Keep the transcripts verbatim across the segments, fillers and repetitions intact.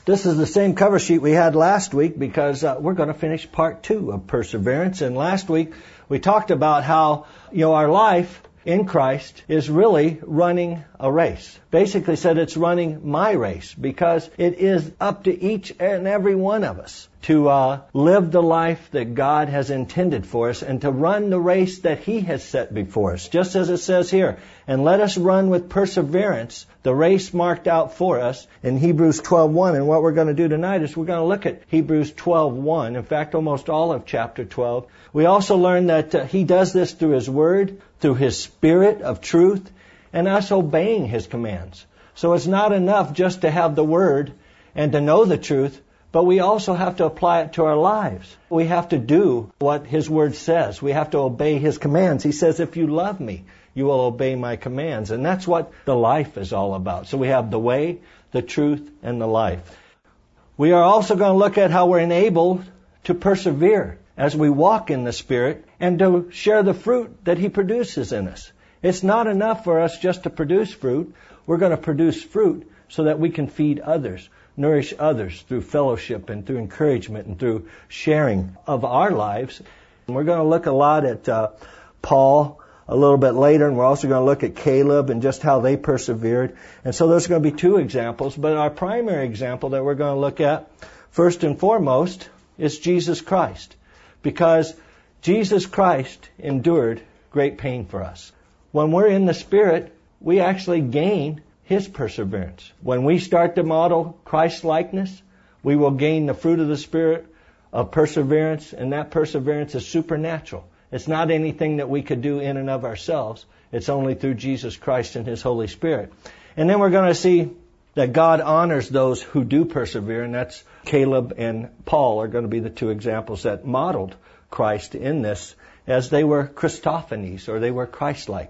This is the same cover sheet we had last week because uh, we're going to finish part two of perseverance. And last week we talked about how, you know, our life in Christ is really running a race. Basically said it's running my race because it is up to each and every one of us to uh, live the life that God has intended for us and to run the race that He has set before us. Just as it says here, and let us run with perseverance the race marked out for us in Hebrews twelve one. And what we're going to do tonight is we're going to look at Hebrews twelve one. In fact, almost all of chapter twelve. We also learn that uh, He does this through His Word, through His Spirit of truth, and us obeying His commands. So it's not enough just to have the Word and to know the truth, but we also have to apply it to our lives. We have to do what His Word says. We have to obey His commands. He says, if you love me, you will obey my commands. And that's what the life is all about. So we have the way, the truth, and the life. We are also going to look at how we're enabled to persevere as we walk in the Spirit and to share the fruit that He produces in us. It's not enough for us just to produce fruit. We're going to produce fruit so that we can feed others, nourish others through fellowship and through encouragement and through sharing of our lives. And we're going to look a lot at uh, Paul a little bit later, and we're also going to look at Caleb and just how they persevered. And so there's going to be two examples, but our primary example that we're going to look at, first and foremost, is Jesus Christ. Because Jesus Christ endured great pain for us. When we're in the Spirit, we actually gain His perseverance. When we start to model Christ-likeness, we will gain the fruit of the Spirit of perseverance, and that perseverance is supernatural. It's not anything that we could do in and of ourselves. It's only through Jesus Christ and His Holy Spirit. And then we're going to see that God honors those who do persevere, and that's Caleb and Paul are going to be the two examples that modeled Christ in this, as they were Christophanies, or they were Christ-like.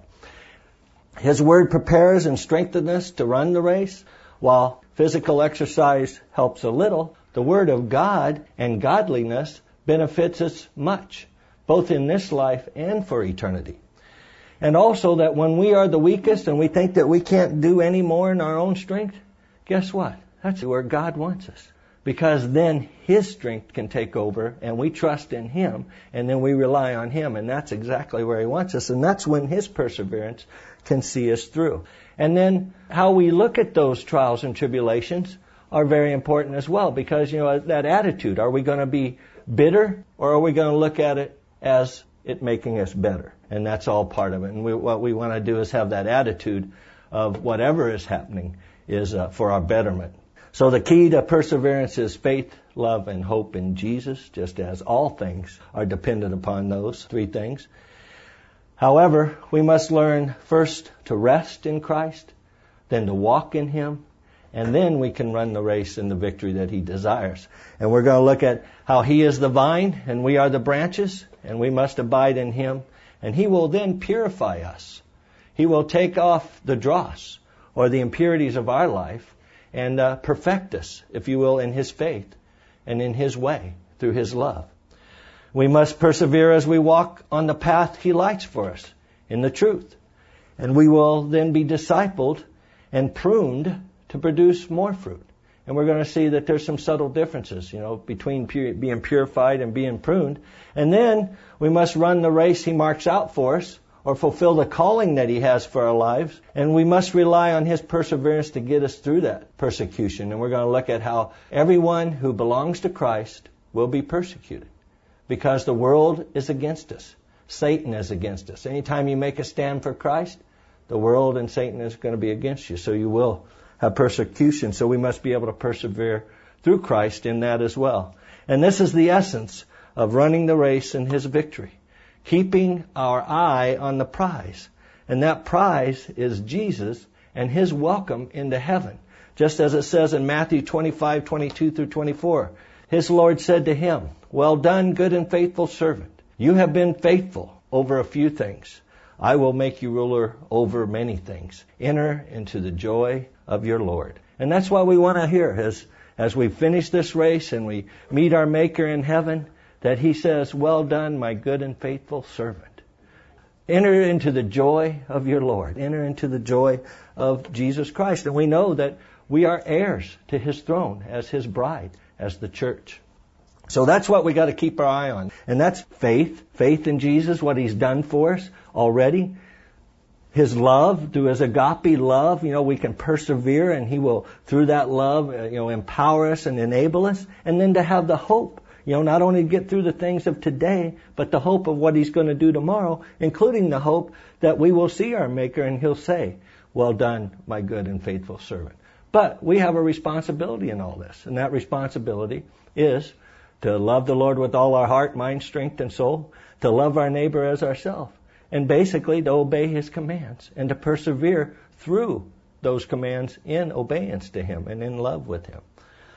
His Word prepares and strengthens us to run the race, while physical exercise helps a little. The Word of God and godliness benefits us much, both in this life and for eternity. And also that when we are the weakest and we think that we can't do any more in our own strength, guess what? That's where God wants us. Because then His strength can take over and we trust in Him and then we rely on Him. And that's exactly where He wants us. And that's when His perseverance can see us through. And then how we look at those trials and tribulations are very important as well. Because, you know, that attitude, are we going to be bitter or are we going to look at it as it making us better? And that's all part of it. And we, what we want to do is have that attitude of whatever is happening is uh, for our betterment. So the key to perseverance is faith, love, and hope in Jesus, just as all things are dependent upon those three things. However, we must learn first to rest in Christ, then to walk in Him, and then we can run the race in the victory that He desires. And we're going to look at how He is the vine and we are the branches, and we must abide in Him, and He will then purify us. He will take off the dross, or the impurities of our life, and uh, perfect us, if you will, in His faith and in His way, through His love. We must persevere as we walk on the path He lights for us, in the truth. And we will then be discipled and pruned to produce more fruit. And we're going to see that there's some subtle differences, you know, between pure, being purified and being pruned. And then we must run the race He marks out for us, or fulfill the calling that He has for our lives. And we must rely on His perseverance to get us through that persecution. And we're going to look at how everyone who belongs to Christ will be persecuted. Because the world is against us. Satan is against us. Anytime you make a stand for Christ, the world and Satan is going to be against you. So you will have persecution. So we must be able to persevere through Christ in that as well. And this is the essence of running the race in His victory. Keeping our eye on the prize. And that prize is Jesus and His welcome into heaven. Just as it says in Matthew twenty-five, twenty-two through twenty-four. His Lord said to him, "Well done, good and faithful servant. You have been faithful over a few things. I will make you ruler over many things. Enter into the joy of your Lord." And that's what we want to hear as, as we finish this race and we meet our Maker in heaven, that He says, "Well done, my good and faithful servant." Enter into the joy of your Lord. Enter into the joy of Jesus Christ. And we know that we are heirs to His throne as His bride, as the church. So that's what we got to keep our eye on. And that's faith, faith in Jesus, what He's done for us already. His love, through His agape love, you know, we can persevere, and He will, through that love, you know, empower us and enable us. And then to have the hope, you know, not only to get through the things of today, but the hope of what He's going to do tomorrow, including the hope that we will see our Maker and He'll say, "Well done, my good and faithful servant." But we have a responsibility in all this, and that responsibility is to love the Lord with all our heart, mind, strength, and soul, to love our neighbor as ourselves, and basically to obey His commands and to persevere through those commands in obedience to Him and in love with Him.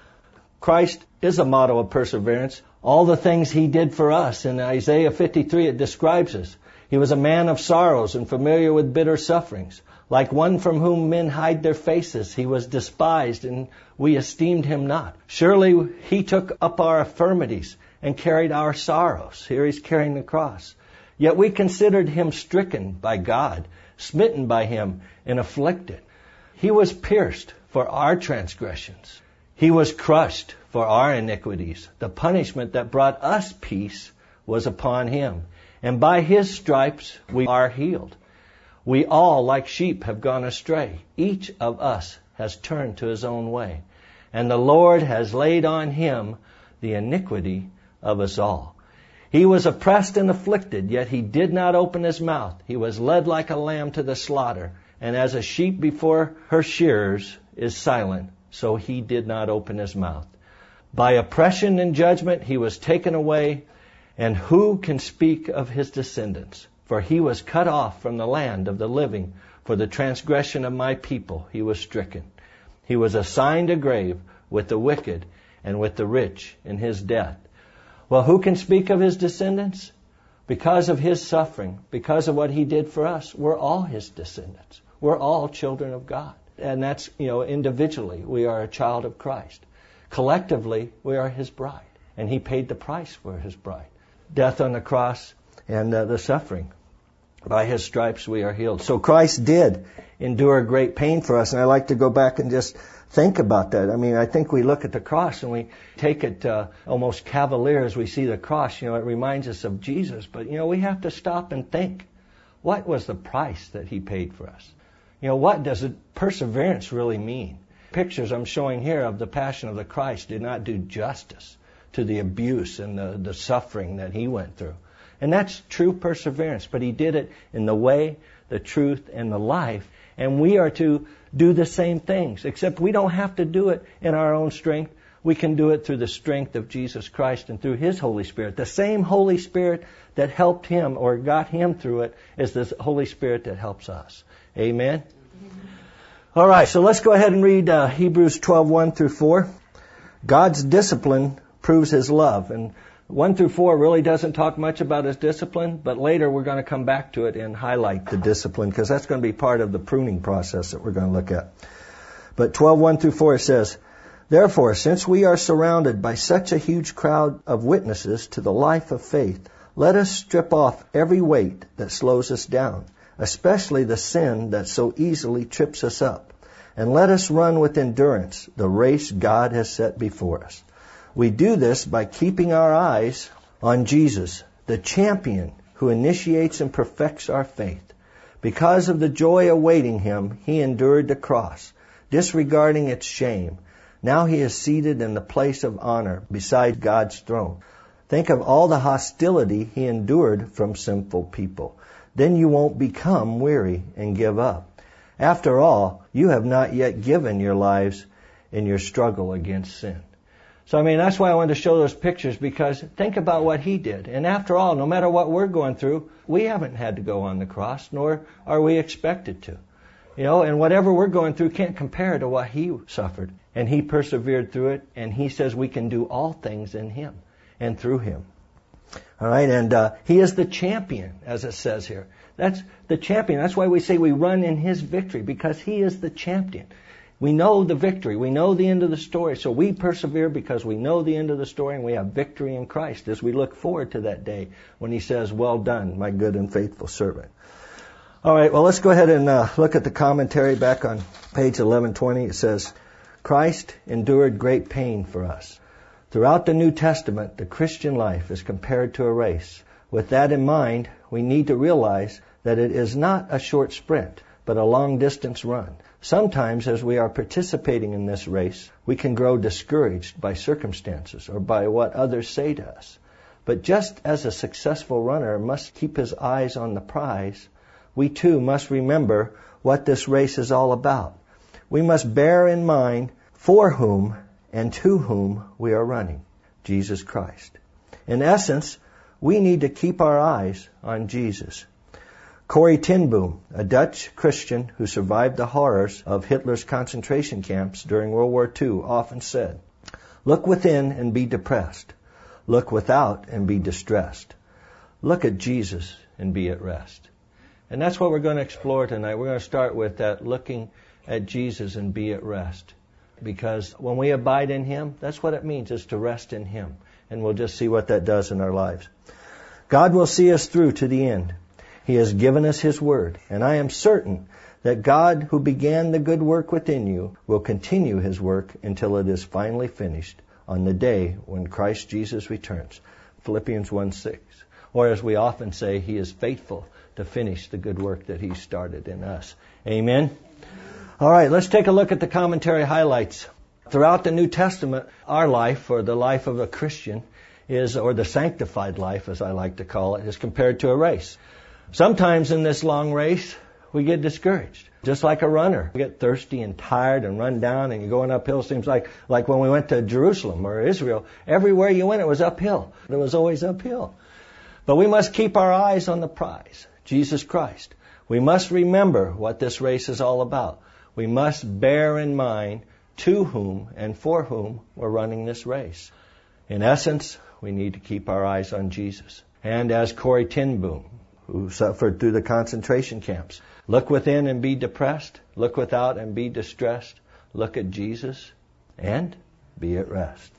Christ is a model of perseverance. All the things He did for us, in Isaiah fifty-three, it describes us. He was a man of sorrows and familiar with bitter sufferings. Like one from whom men hide their faces, He was despised, and we esteemed Him not. Surely He took up our infirmities and carried our sorrows. Here He's carrying the cross. Yet we considered Him stricken by God, smitten by Him, and afflicted. He was pierced for our transgressions. He was crushed for our iniquities. The punishment that brought us peace was upon Him, and by His stripes we are healed. We all, like sheep, have gone astray. Each of us has turned to his own way, and the Lord has laid on Him the iniquity of us all. He was oppressed and afflicted, yet He did not open His mouth. He was led like a lamb to the slaughter, and as a sheep before her shearers is silent, so He did not open His mouth. By oppression and judgment He was taken away, and who can speak of His descendants? For He was cut off from the land of the living. For the transgression of my people He was stricken. He was assigned a grave with the wicked and with the rich in His death. Well, who can speak of His descendants? Because of His suffering, because of what He did for us, we're all His descendants. We're all children of God. And that's, you know, individually, we are a child of Christ. Collectively, we are His bride. And He paid the price for His bride. Death on the cross and uh, the suffering. By His stripes we are healed. So Christ did endure great pain for us. And I like to go back and just think about that. I mean, I think we look at the cross and we take it uh, almost cavalier as we see the cross. You know, it reminds us of Jesus. But, you know, we have to stop and think. What was the price that He paid for us? You know, what does it, perseverance really mean? Pictures I'm showing here of the Passion of the Christ do not do justice to the abuse and the, the suffering that He went through. And that's true perseverance. But He did it in the way, the truth, and the life. And we are to do the same things, except we don't have to do it in our own strength. We can do it through the strength of Jesus Christ and through His Holy Spirit. The same Holy Spirit that helped Him or got Him through it is the Holy Spirit that helps us. Amen? Amen. All right, so let's go ahead and read uh, Hebrews twelve, one through four. God's discipline proves His love. And one through four really doesn't talk much about His discipline, but later we're going to come back to it and highlight the discipline, because that's going to be part of the pruning process that we're going to look at. But twelve, one through four, it says, "Therefore, since we are surrounded by such a huge crowd of witnesses to the life of faith, let us strip off every weight that slows us down, especially the sin that so easily trips us up, and let us run with endurance the race God has set before us. We do this by keeping our eyes on Jesus, the champion who initiates and perfects our faith. Because of the joy awaiting Him, He endured the cross, disregarding its shame. Now He is seated in the place of honor beside God's throne. Think of all the hostility He endured from sinful people. Then you won't become weary and give up. After all, you have not yet given your lives in your struggle against sin." So, I mean, that's why I wanted to show those pictures, because think about what He did. And after all, no matter what we're going through, we haven't had to go on the cross, nor are we expected to. You know, and whatever we're going through can't compare to what He suffered. And He persevered through it, and He says we can do all things in Him and through Him. All right, and uh, He is the champion, as it says here. That's the champion. That's why we say we run in His victory, because He is the champion. We know the victory. We know the end of the story. So we persevere because we know the end of the story, and we have victory in Christ as we look forward to that day when He says, "Well done, my good and faithful servant." All right, well, let's go ahead and uh, look at the commentary back on page eleven twenty. It says, Christ endured great pain for us. Throughout the New Testament, the Christian life is compared to a race. With that in mind, we need to realize that it is not a short sprint, but a long-distance run. Sometimes, as we are participating in this race, we can grow discouraged by circumstances or by what others say to us. But just as a successful runner must keep his eyes on the prize, we too must remember what this race is all about. We must bear in mind for whom and to whom we are running, Jesus Christ. In essence, we need to keep our eyes on Jesus. Corrie ten Boom, a Dutch Christian who survived the horrors of Hitler's concentration camps during World War Two, often said, "Look within and be depressed. Look without and be distressed. Look at Jesus and be at rest." And that's what we're going to explore tonight. We're going to start with that, looking at Jesus and be at rest. Because when we abide in Him, that's what it means, is to rest in Him. And we'll just see what that does in our lives. God will see us through to the end. He has given us His Word. And I am certain that God, who began the good work within you, will continue His work until it is finally finished on the day when Christ Jesus returns. Philippians one six. Or as we often say, He is faithful to finish the good work that He started in us. Amen? All right, let's take a look at the commentary highlights. Throughout the New Testament, our life, or the life of a Christian, is, or the sanctified life, as I like to call it, is compared to a race. Sometimes in this long race, we get discouraged. Just like a runner. We get thirsty and tired and run down, and you're going uphill. Seems like, like when we went to Jerusalem or Israel, everywhere you went, it was uphill. It was always uphill. But we must keep our eyes on the prize, Jesus Christ. We must remember what this race is all about. We must bear in mind to whom and for whom we're running this race. In essence, we need to keep our eyes on Jesus. And as Corrie ten Boom, who suffered through the concentration camps, look within and be depressed, look without and be distressed, look at Jesus and be at rest.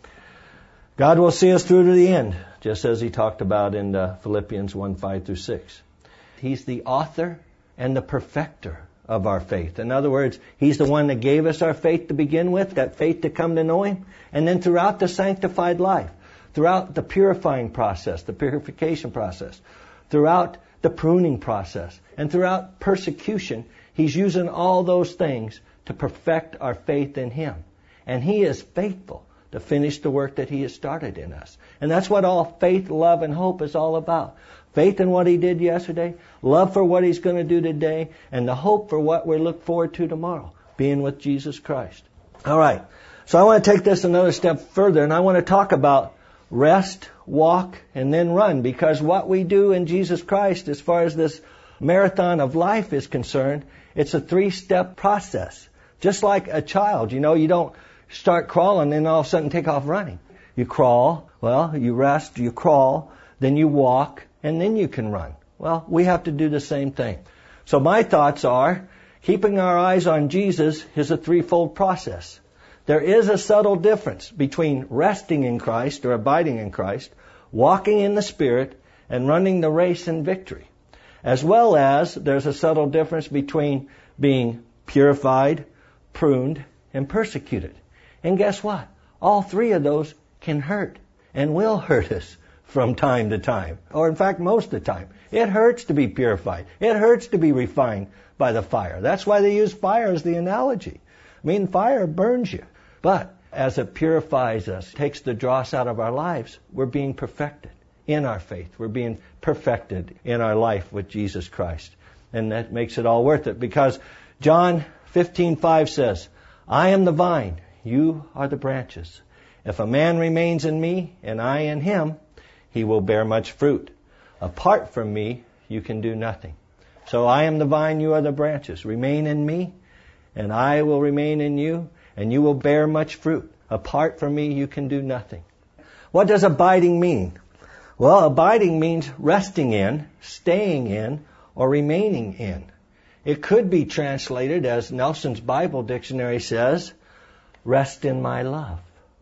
God will see us through to the end, just as He talked about in uh, Philippians one five through six. He's the author and the perfecter of our faith. In other words, He's the one that gave us our faith to begin with, that faith to come to know Him, and then throughout the sanctified life, throughout the purifying process, the purification process, throughout the pruning process, and throughout persecution, He's using all those things to perfect our faith in Him. And He is faithful to finish the work that He has started in us. And that's what all faith, love, and hope is all about. Faith in what He did yesterday, love for what He's going to do today, and the hope for what we look forward to tomorrow, being with Jesus Christ. All right, so I want to take this another step further, and I want to talk about rest, walk, and then run, because what we do in Jesus Christ, as far as this marathon of life is concerned, it's a three-step process. Just like a child, you know, you don't start crawling and then all of a sudden take off running. You crawl, well, you rest, you crawl, then you walk, and then you can run. Well, we have to do the same thing. So my thoughts are, keeping our eyes on Jesus is a threefold process. There is a subtle difference between resting in Christ or abiding in Christ, walking in the Spirit, and running the race in victory. As well as there's a subtle difference between being purified, pruned, and persecuted. And guess what? All three of those can hurt and will hurt us from time to time, or in fact most of the time. It hurts to be purified. It hurts to be refined by the fire. That's why they use fire as the analogy. I mean, fire burns you. But as it purifies us, takes the dross out of our lives, we're being perfected in our faith. We're being perfected in our life with Jesus Christ. And that makes it all worth it, because John fifteen five says, "I am the vine, you are the branches. If a man remains in me and I in him, he will bear much fruit. Apart from me, you can do nothing." So I am the vine, you are the branches. Remain in me, and I will remain in you, and you will bear much fruit. Apart from me, you can do nothing. What does abiding mean? Well, abiding means resting in, staying in, or remaining in. It could be translated, as Nelson's Bible Dictionary says, rest in my love.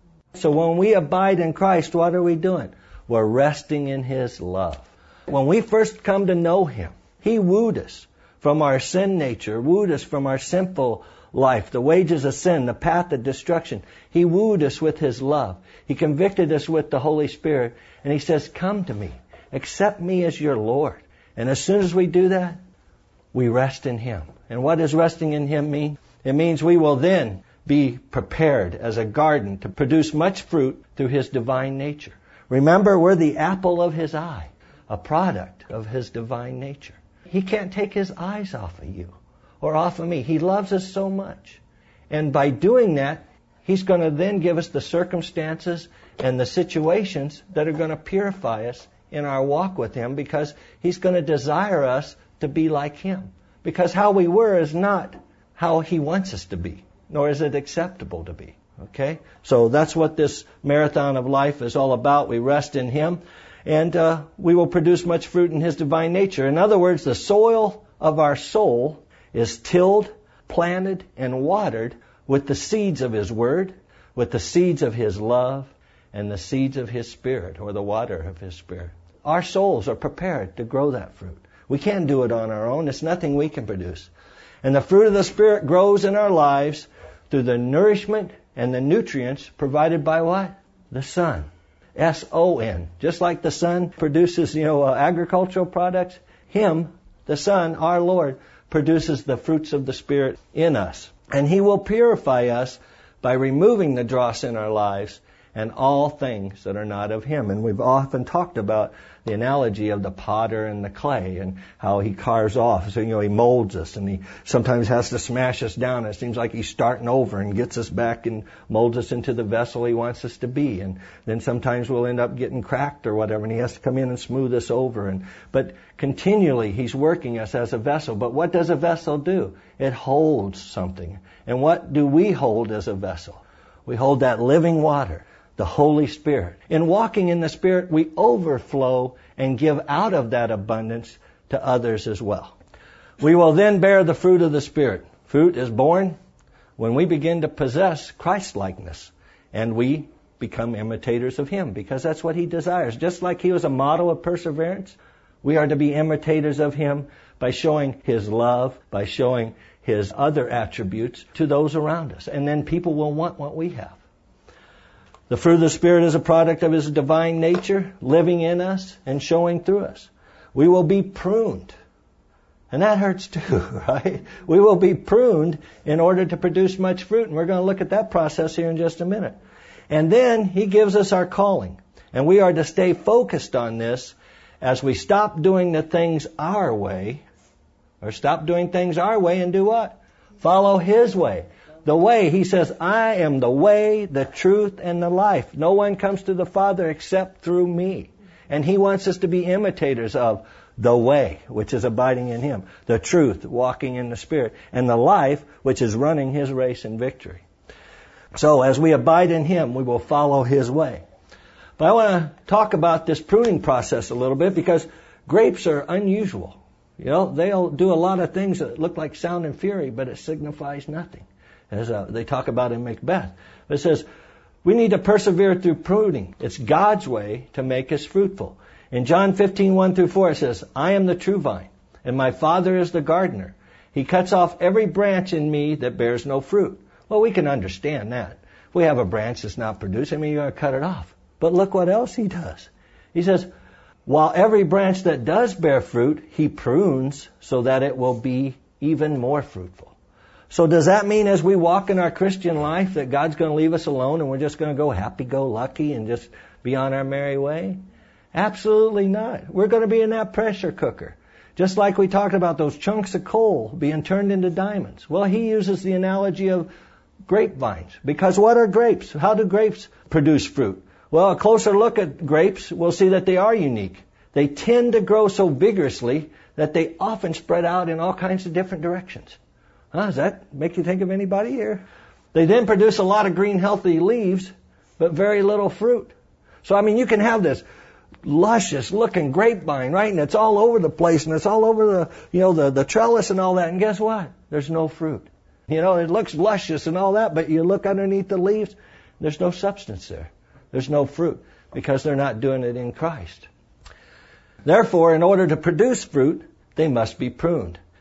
So when we abide in Christ, what are we doing? We're resting in His love. When we first come to know Him, He wooed us from our sin nature, wooed us from our sinful life, the wages of sin, the path of destruction. He wooed us with His love. He convicted us with the Holy Spirit. And He says, come to me. Accept me as your Lord. And as soon as we do that, we rest in Him. And what does resting in Him mean? It means we will then be prepared as a garden to produce much fruit through His divine nature. Remember, we're the apple of His eye, a product of His divine nature. He can't take His eyes off of you or off of me. He loves us so much. And by doing that, He's going to then give us the circumstances and the situations that are going to purify us in our walk with Him, because He's going to desire us to be like Him. Because how we were is not how He wants us to be, nor is it acceptable to be. Okay? So that's what this marathon of life is all about. We rest in Him, and uh, we will produce much fruit in His divine nature. In other words, the soil of our soul is tilled, planted, and watered with the seeds of His Word, with the seeds of His love, and the seeds of His Spirit, or the water of His Spirit. Our souls are prepared to grow that fruit. We can't do it on our own. It's nothing we can produce. And the fruit of the Spirit grows in our lives through the nourishment and the nutrients provided by what? The sun. S O N. Just like the sun produces, you know, uh, agricultural products, Him, the Son, our Lord, produces the fruits of the Spirit in us. And He will purify us by removing the dross in our lives and all things that are not of Him. And we've often talked about the analogy of the potter and the clay, and how he carves off. So, you know, he molds us, and he sometimes has to smash us down. It seems like he's starting over and gets us back and molds us into the vessel He wants us to be. And then sometimes we'll end up getting cracked or whatever, and He has to come in and smooth us over. And but continually He's working us as a vessel. But what does a vessel do? It holds something. And what do we hold as a vessel? We hold that living water, the Holy Spirit. In walking in the Spirit, we overflow and give out of that abundance to others as well. We will then bear the fruit of the Spirit. Fruit is born when we begin to possess Christ-likeness, and we become imitators of Him, because that's what He desires. Just like He was a model of perseverance, we are to be imitators of Him by showing His love, by showing His other attributes to those around us. And then people will want what we have. The fruit of the Spirit is a product of His divine nature, living in us and showing through us. We will be pruned. And that hurts too, right? We will be pruned in order to produce much fruit. And we're going to look at that process here in just a minute. And then He gives us our calling. And we are to stay focused on this as we stop doing the things our way, or stop doing things our way and do what? Follow His way. The way, He says, I am the way, the truth, and the life. No one comes to the Father except through me. And He wants us to be imitators of the way, which is abiding in Him, the truth, walking in the Spirit, and the life, which is running His race in victory. So as we abide in Him, we will follow His way. But I want to talk about this pruning process a little bit, because grapes are unusual. You know, they'll do a lot of things that look like sound and fury, but it signifies nothing. As uh, they talk about in Macbeth. It says, we need to persevere through pruning. It's God's way to make us fruitful. In John fifteen, one through four, it says, I am the true vine, and my Father is the gardener. He cuts off every branch in me that bears no fruit. Well, we can understand that. If we have a branch that's not producing, I mean, you're going to cut it off. But look what else He does. He says, while every branch that does bear fruit, He prunes so that it will be even more fruitful. So does that mean as we walk in our Christian life that God's going to leave us alone and we're just going to go happy-go-lucky and just be on our merry way? Absolutely not. We're going to be in that pressure cooker. Just like we talked about those chunks of coal being turned into diamonds. Well, He uses the analogy of grapevines. Because what are grapes? How do grapes produce fruit? Well, a closer look at grapes, we'll see that they are unique. They tend to grow so vigorously that they often spread out in all kinds of different directions. Huh, does that make you think of anybody here? They then produce a lot of green, healthy leaves, but very little fruit. So, I mean, you can have this luscious looking grapevine, right? And it's all over the place, and it's all over the, you know, the, the trellis and all that. And guess what? There's no fruit. You know, it looks luscious and all that, but you look underneath the leaves, there's no substance there. There's no fruit, because they're not doing it in Christ. Therefore, in order to produce fruit, they must be pruned.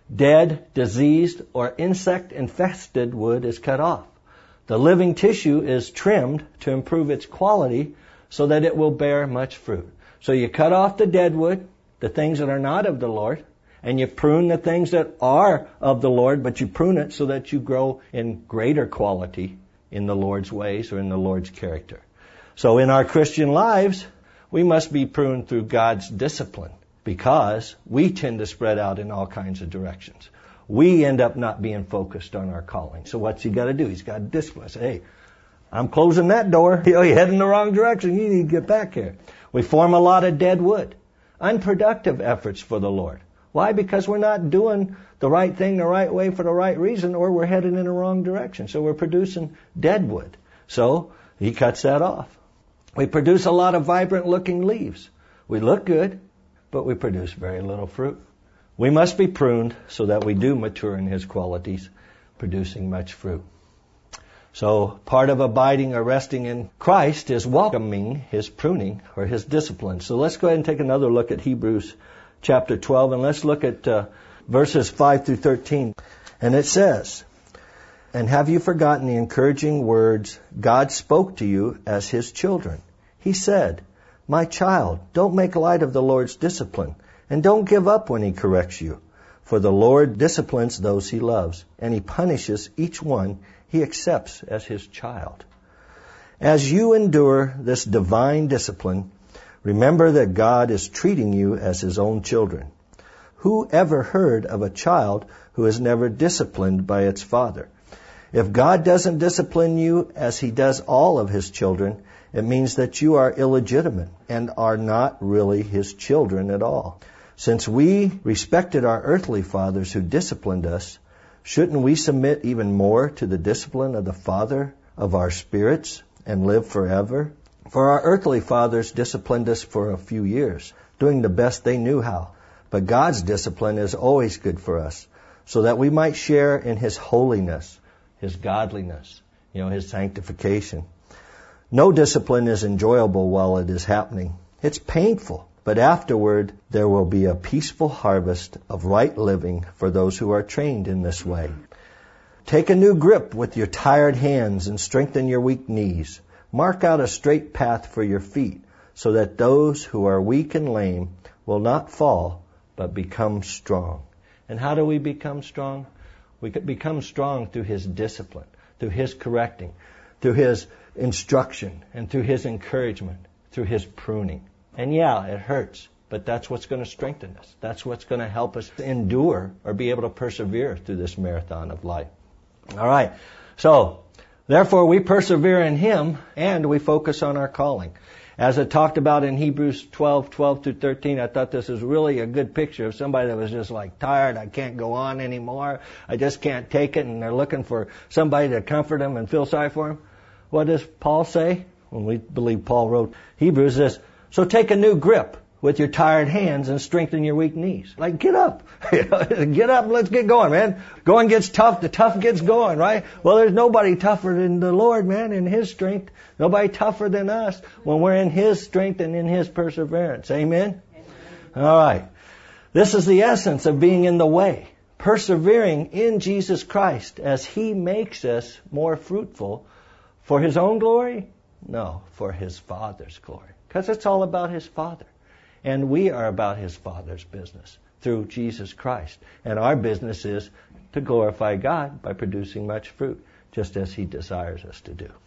Dead, diseased, or insect-infested wood is cut off. The living tissue is trimmed to improve its quality so that it will bear much fruit. So you cut off the dead wood, the things that are not of the Lord, and you prune the things that are of the Lord, but you prune it so that you grow in greater quality in the Lord's ways or in the Lord's character. So in our Christian lives, we must be pruned through God's discipline, because we tend to spread out in all kinds of directions. We end up not being focused on our calling. So what's he got to do? He's got to discipline. Say, hey, I'm closing that door. You know, you're heading the wrong direction. You need to get back here. We form a lot of dead wood. Unproductive efforts for the Lord. Why? Because we're not doing the right thing the right way for the right reason, or we're headed in the wrong direction. So we're producing dead wood. So he cuts that off. We produce a lot of vibrant looking leaves. We look good, but we produce very little fruit. We must be pruned so that we do mature in his qualities, producing much fruit. So part of abiding or resting in Christ is welcoming his pruning or his discipline. So let's go ahead and take another look at Hebrews chapter twelve, and let's look at uh, verses five through thirteen. And it says, "And have you forgotten the encouraging words God spoke to you as his children? He said, 'My child, don't make light of the Lord's discipline, and don't give up when he corrects you. For the Lord disciplines those he loves, and he punishes each one he accepts as his child.' As you endure this divine discipline, remember that God is treating you as his own children. Who ever heard of a child who is never disciplined by its father? If God doesn't discipline you as he does all of his children, it means that you are illegitimate and are not really his children at all. Since we respected our earthly fathers who disciplined us, shouldn't we submit even more to the discipline of the Father of our spirits and live forever? For our earthly fathers disciplined us for a few years, doing the best they knew how. But God's discipline is always good for us, so that we might share in his holiness, his godliness, you know, his sanctification. No discipline is enjoyable while it is happening. It's painful, but afterward there will be a peaceful harvest of right living for those who are trained in this way. Take a new grip with your tired hands and strengthen your weak knees. Mark out a straight path for your feet, so that those who are weak and lame will not fall, but become strong." And how do we become strong? We become strong through his discipline, through his correcting, through his instruction, and through his encouragement, through his pruning. And yeah, it hurts, but that's what's going to strengthen us. That's what's going to help us endure or be able to persevere through this marathon of life. All right, so therefore we persevere in him and we focus on our calling. As I talked about in Hebrews twelve, twelve through thirteen, I thought this was really a good picture of somebody that was just like tired, I can't go on anymore, I just can't take it, and they're looking for somebody to comfort them and feel sorry for them. What does Paul say? When we believe Paul wrote Hebrews, this, so take a new grip with your tired hands and strengthen your weak knees. Like, get up. Get up, let's get going, man. Going gets tough, the tough gets going, right? Well, there's nobody tougher than the Lord, man, in his strength. Nobody tougher than us when we're in his strength and in his perseverance. Amen? Amen. All right. This is the essence of being in the way. Persevering in Jesus Christ as he makes us more fruitful for his own glory? No, for his Father's glory. Because it's all about his Father. And we are about his Father's business through Jesus Christ. And our business is to glorify God by producing much fruit, just as he desires us to do.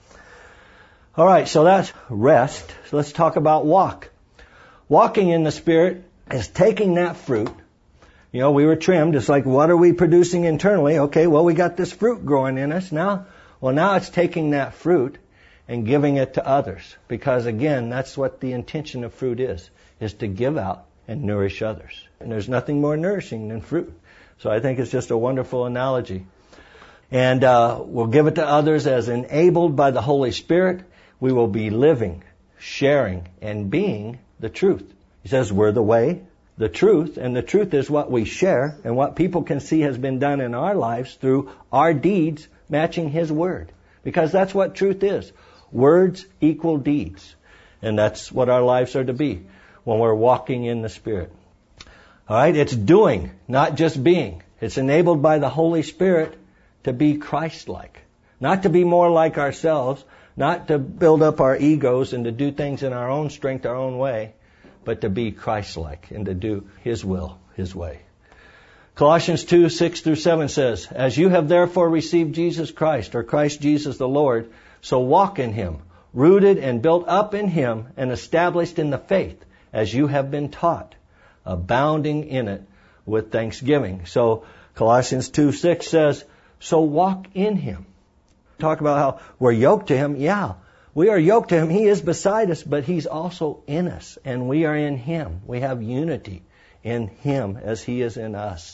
All right, so that's rest. So let's talk about walk. Walking in the Spirit is taking that fruit. You know, we were trimmed. It's like, what are we producing internally? Okay, well, we got this fruit growing in us now. Well, now it's taking that fruit and giving it to others. Because, again, that's what the intention of fruit is, is to give out and nourish others. And there's nothing more nourishing than fruit. So I think it's just a wonderful analogy. And uh, we'll give it to others as enabled by the Holy Spirit. We will be living, sharing, and being the truth. He says we're the way, the truth, and the truth is what we share and what people can see has been done in our lives through our deeds matching his word. Because that's what truth is. Words equal deeds. And that's what our lives are to be when we're walking in the Spirit. All right, it's doing, not just being. It's enabled by the Holy Spirit to be Christ-like. Not to be more like ourselves, not to build up our egos and to do things in our own strength, our own way, but to be Christ-like and to do His will, His way. Colossians two, six through seven says, "As you have therefore received Jesus Christ, or Christ Jesus the Lord, so walk in Him, rooted and built up in Him and established in the faith, as you have been taught, abounding in it with thanksgiving." So Colossians two, six says, so walk in Him. Talk about how we're yoked to Him. Yeah, we are yoked to Him. He is beside us, but He's also in us, and we are in Him. We have unity in Him as He is in us.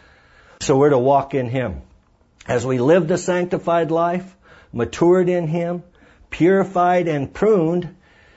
So we're to walk in Him. As we live the sanctified life, matured in Him, purified and pruned,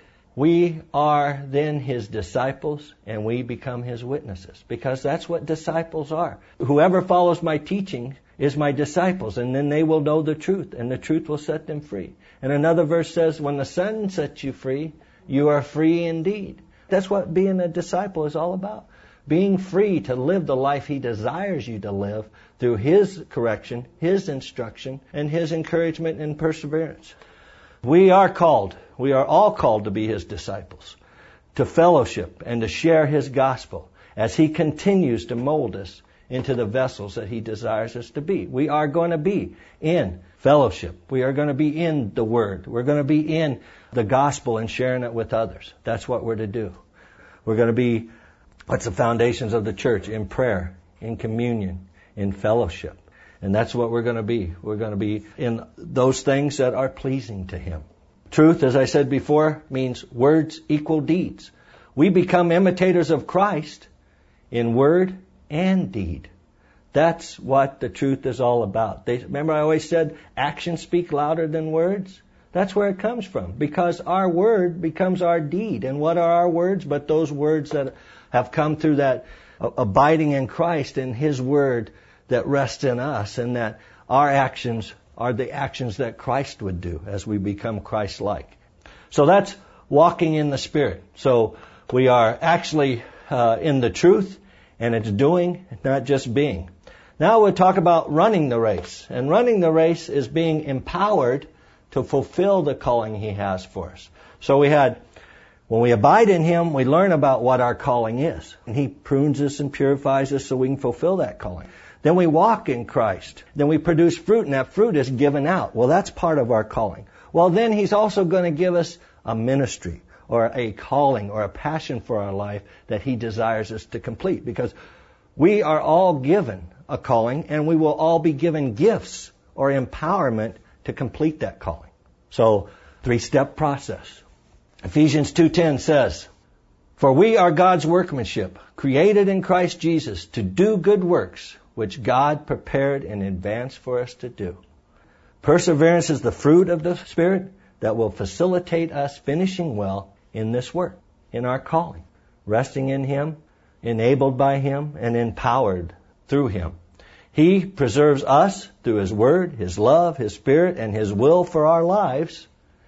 we are then His disciples and we become His witnesses. Because that's what disciples are. Whoever follows my teaching is my disciples, and then they will know the truth, and the truth will set them free. And another verse says, when the Son sets you free, you are free indeed. That's what being a disciple is all about. Being free to live the life He desires you to live through His correction, His instruction, and His encouragement and perseverance. We are called, we are all called to be His disciples, to fellowship and to share His gospel as He continues to mold us into the vessels that He desires us to be. We are going to be in fellowship. We are going to be in the Word. We're going to be in the gospel and sharing it with others. That's what we're to do. We're going to be, what's the foundations of the church? In prayer, in communion, in fellowship. And that's what we're going to be. We're going to be in those things that are pleasing to Him. Truth, as I said before, means words equal deeds. We become imitators of Christ in word and deed. That's what the truth is all about. They, remember I always said actions speak louder than words? That's where it comes from. Because our word becomes our deed. And what are our words? But those words that have come through that abiding in Christ and His word that rests in us, and that our actions are the actions that Christ would do as we become Christ-like. So that's walking in the Spirit. So we are actually uh, in the truth, and it's doing, not just being. Now we'll talk about running the race. And running the race is being empowered to fulfill the calling He has for us. So we had, when we abide in Him, we learn about what our calling is. And He prunes us and purifies us so we can fulfill that calling. Then we walk in Christ. Then we produce fruit, and that fruit is given out. Well, that's part of our calling. Well, then He's also going to give us a ministry or a calling or a passion for our life that He desires us to complete. Because we are all given a calling, and we will all be given gifts or empowerment to complete that calling. So, three-step process. Ephesians two ten says, "For we are God's workmanship, created in Christ Jesus to do good works, which God prepared in advance for us to do." Perseverance is the fruit of the Spirit that will facilitate us finishing well in this work, in our calling, resting in Him, enabled by Him, and empowered through Him. He preserves us through His Word, His love, His Spirit, and His will for our lives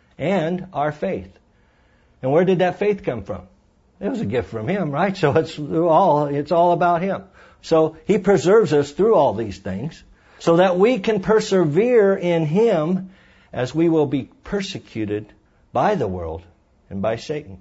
and our faith. And where did that faith come from? It was a gift from Him, right? So it's all, it's all about Him. So He preserves us through all these things so that we can persevere in Him as we will be persecuted by the world and by Satan.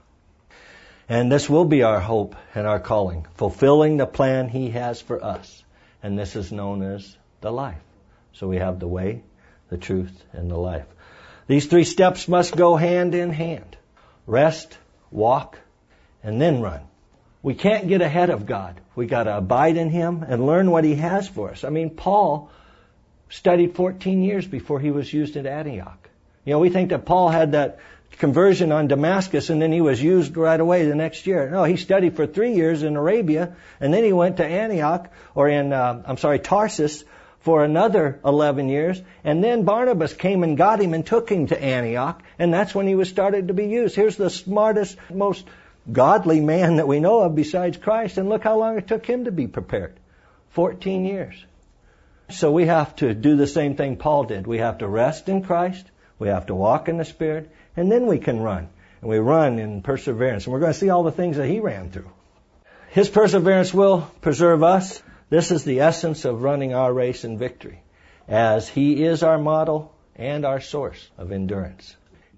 And this will be our hope and our calling, fulfilling the plan He has for us. And this is known as the life. So we have the way, the truth, and the life. These three steps must go hand in hand. Rest, walk, and then run. We can't get ahead of God. We got to abide in Him and learn what He has for us. I mean, Paul studied fourteen years before he was used at Antioch. You know, we think that Paul had that conversion on Damascus and then he was used right away the next year. No, he studied for three years in Arabia, and then he went to Antioch, or in, uh, I'm sorry, Tarsus, for another eleven years. And then Barnabas came and got him and took him to Antioch, and that's when he was started to be used. Here's the smartest, most godly man that we know of besides Christ, and look how long it took him to be prepared. fourteen years. So we have to do the same thing Paul did. We have to rest in Christ, we have to walk in the Spirit, and then we can run. And we run in perseverance. And we're going to see all the things that he ran through. His perseverance will preserve us. This is the essence of running our race in victory, as He is our model and our source of endurance.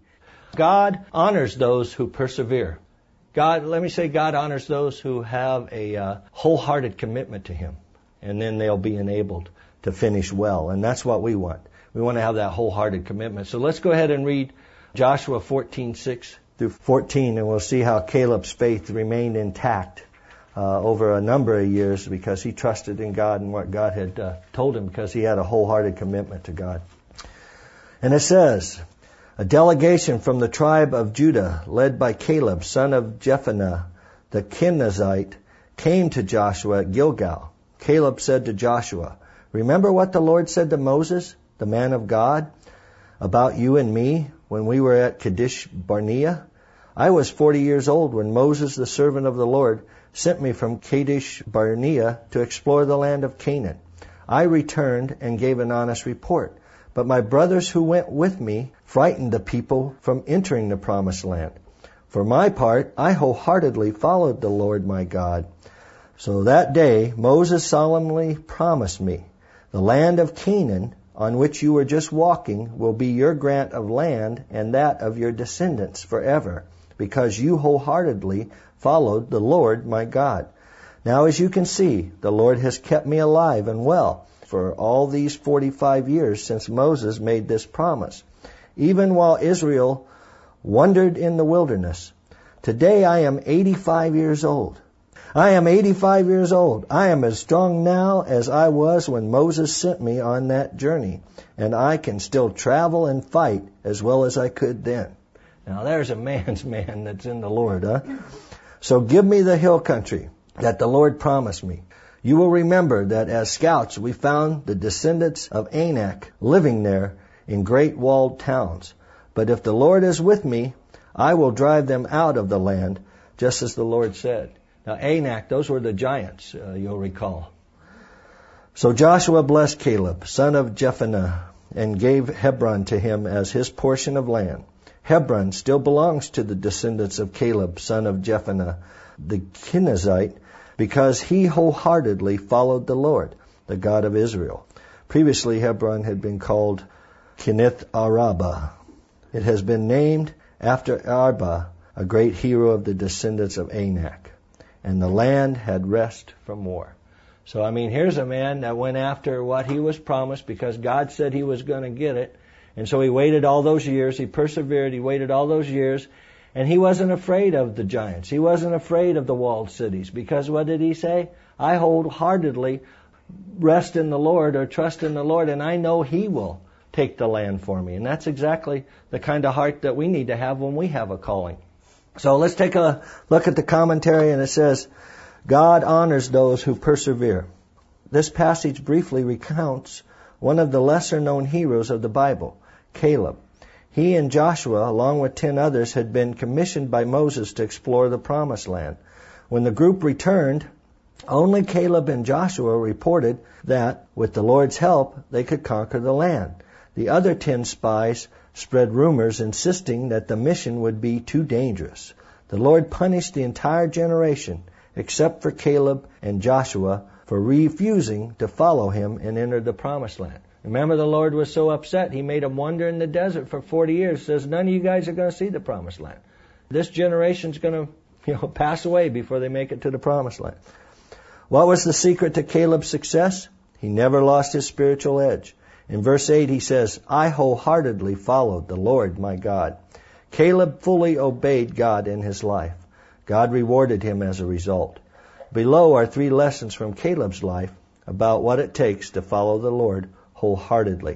God honors those who persevere. God, let me say, God honors those who have a uh, wholehearted commitment to Him, and then they'll be enabled to finish well. And that's what we want. We want to have that wholehearted commitment. So let's go ahead and read Joshua fourteen six through fourteen, and we'll see how Caleb's faith remained intact uh, over a number of years because he trusted in God and what God had uh, told him, because he had a wholehearted commitment to God. And it says, a delegation from the tribe of Judah, led by Caleb, son of Jephunneh, the Kenizzite, came to Joshua at Gilgal. Caleb said to Joshua, remember what the Lord said to Moses, the man of God, about you and me when we were at Kadesh Barnea? I was forty years old when Moses, the servant of the Lord, sent me from Kadesh Barnea to explore the land of Canaan. I returned and gave an honest report. But my brothers who went with me frightened the people from entering the promised land. For my part, I wholeheartedly followed the Lord my God. So that day Moses solemnly promised me, the land of Canaan, on which you were just walking, will be your grant of land and that of your descendants forever, because you wholeheartedly followed the Lord my God. Now, as you can see, the Lord has kept me alive and well for all these forty-five years since Moses made this promise, even while Israel wandered in the wilderness. Today I am eighty-five years old. I am eighty-five years old. I am as strong now as I was when Moses sent me on that journey, and I can still travel and fight as well as I could then. Now there's a man's man that's in the Lord, huh? So give me the hill country that the Lord promised me. You will remember that as scouts we found the descendants of Anak living there in great walled towns. But if the Lord is with me, I will drive them out of the land, just as the Lord said. Now Anak, those were the giants, uh, you'll recall. So Joshua blessed Caleb, son of Jephunneh, and gave Hebron to him as his portion of land. Hebron still belongs to the descendants of Caleb, son of Jephunneh, the Kenizzite, because he wholeheartedly followed the Lord, the God of Israel. Previously, Hebron had been called Kenneth Araba. It has been named after Arba, a great hero of the descendants of Anak. And the land had rest from war. So, I mean, here's a man that went after what he was promised because God said he was going to get it. And so he waited all those years. He persevered. He waited all those years. And he wasn't afraid of the giants. He wasn't afraid of the walled cities. Because what did he say? I wholeheartedly rest in the Lord or trust in the Lord, and I know He will take the land for me. And that's exactly the kind of heart that we need to have when we have a calling. So let's take a look at the commentary, and it says, God honors those who persevere. This passage briefly recounts one of the lesser-known heroes of the Bible, Caleb. He and Joshua, along with ten others, had been commissioned by Moses to explore the Promised Land. When the group returned, only Caleb and Joshua reported that, with the Lord's help, they could conquer the land. The other ten spies spread rumors insisting that the mission would be too dangerous. The Lord punished the entire generation, except for Caleb and Joshua, for refusing to follow Him and enter the Promised Land. Remember, the Lord was so upset, He made them wander in the desert for forty years. He says, none of you guys are going to see the Promised Land. This generation's going to, you know, pass away before they make it to the Promised Land. What was the secret to Caleb's success? He never lost his spiritual edge. In verse eight, he says, I wholeheartedly followed the Lord my God. Caleb fully obeyed God in his life. God rewarded him as a result. Below are three lessons from Caleb's life about what it takes to follow the Lord wholeheartedly.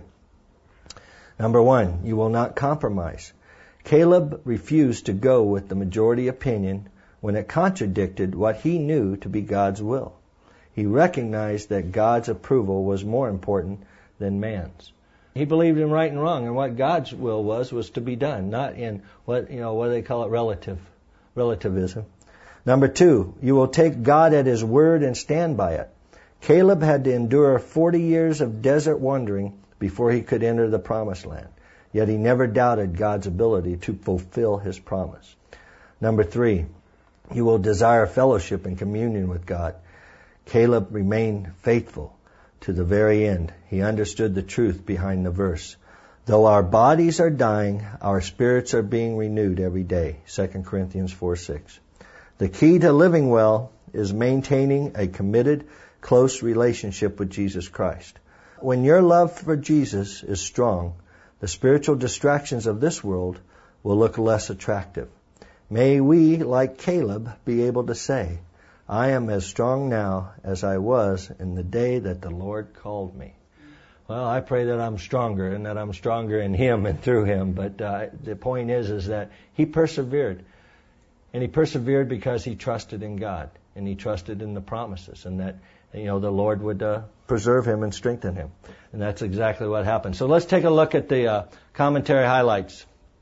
Number one, you will not compromise. Caleb refused to go with the majority opinion when it contradicted what he knew to be God's will. He recognized that God's approval was more important than man's. He believed in right and wrong, and what God's will was was to be done, not in what you know what do they call it, relative relativism. Number two, you will take God at His word and stand by it. Caleb had to endure forty years of desert wandering before he could enter the Promised Land. Yet he never doubted God's ability to fulfill His promise. Number three, you will desire fellowship and communion with God. Caleb remained faithful to the very end. He understood the truth behind the verse. Though our bodies are dying, our spirits are being renewed every day. Second Corinthians four six. The key to living well is maintaining a committed, close relationship with Jesus Christ. When your love for Jesus is strong, the spiritual distractions of this world will look less attractive. May we, like Caleb, be able to say, I am as strong now as I was in the day that the Lord called me. Well, I pray that I'm stronger and that I'm stronger in Him and through Him. But uh, the point is, is that he persevered. And he persevered because he trusted in God. And he trusted in the promises. And that, you know, the Lord would uh, preserve him and strengthen him. And that's exactly what happened. So let's take a look at the uh, commentary highlights.